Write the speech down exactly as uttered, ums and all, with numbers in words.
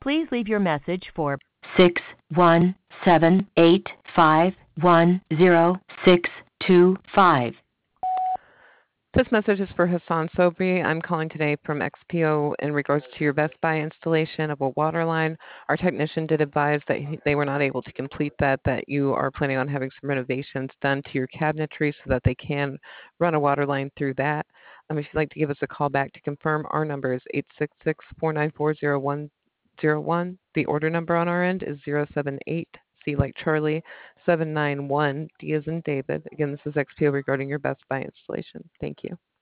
Please leave your message for six one seven eight five one zero six two five. This message is for Hassan Sobri. I'm calling today from X P O in regards to your Best Buy installation of a water line. Our technician did advise that he- they were not able to complete that, that you are planning on having some renovations done to your cabinetry so that they can run a water line through that. Um, if you'd like to give us a call back to confirm, our number is eight six six, four nine four, zero one zero one. The order number on our end is zero seven eight, C like Charlie, seven nine one, D as in David. Again, this is X P O regarding your Best Buy installation. Thank you.